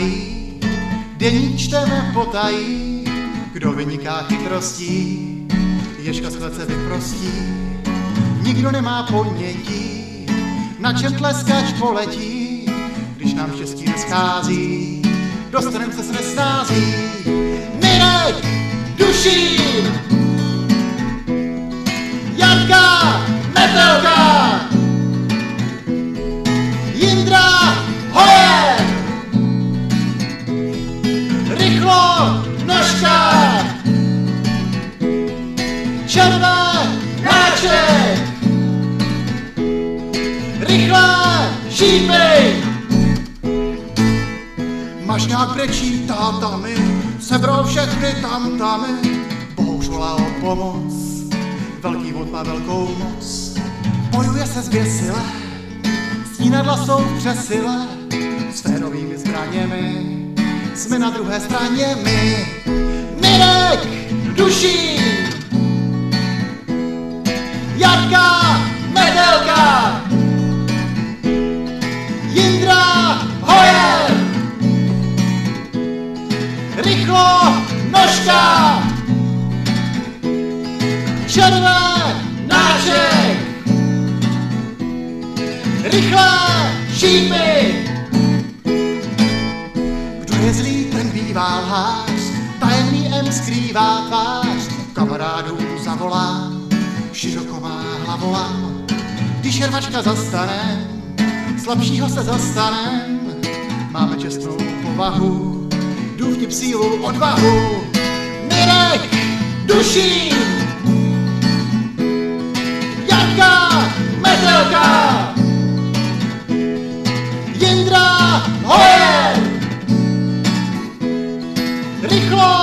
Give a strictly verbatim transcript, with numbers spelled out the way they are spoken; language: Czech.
tají, deník čteme potají, kdo vyniká chytrostí, ježka z klece vyprostí, nikdo nemá ponětí, na čem tleskač poletí, když nám štěstí neschází, dostanem se s nestází. Mirek, Dušín, Janka, Metelka, Jindra, Hojer, Rychlo, Nožka, Červenáček, Rychle, Šípej, Mašňák brečí tátami, sebral všechny tamtamy, Bohuš volá o pomoc, velký vod má velkou moc, bojuje se zběsile, stínadla jsou přesile, s férovými zbraněmi, jsme na druhé straně my. Mirek, Dušín, Jarka, Metelka, Jindra, Hojer, Rychlo, Nožka, Červenáček, Rychle, Šípy. Kdo je zlý, ten bývá lhář, tajemný M skrývá tvář, kamarádů zavolá, široko má hlavolám. Když je rvačka zastane, slabšího se zastanem, máme čestnou povahu, důvtip, sílu, odvahu. Mirek, Dušín, Janka, Metelka, Jindra, Hojer, Rychlo,